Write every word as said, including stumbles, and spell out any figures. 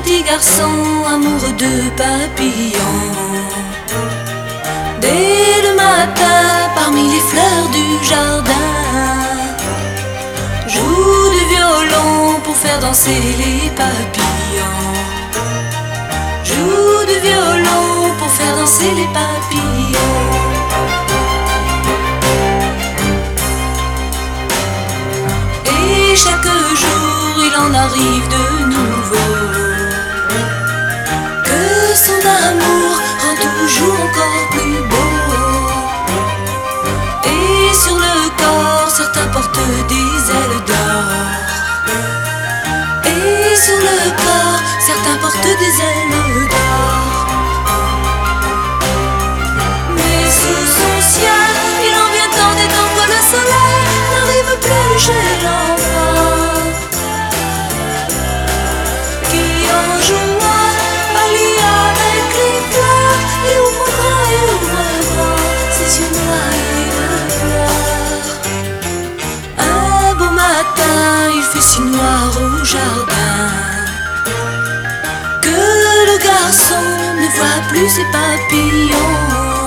petit garçon amoureux de papillons. Dès le matin, parmi les fleurs du jardin, joue du violon pour faire danser les papillons. Joue du violon pour faire danser les papillons. Et chaque jour il en arrive de nouveau que son amour rend toujours encore plus beau. Et sur le corps certains portent des ailes d'or. Et sur le corps certains portent des ailes d'or. Mais sous son ciel il en vient tant des temps que le soleil n'arrive plus chez l'enfant, qui en jouant allie avec les fleurs et ouvre grand et ouvre grand ses yeux noirs de pleurs. Un beau matin il fait si noir au jardin que le garçon ne voit plus ses papillons.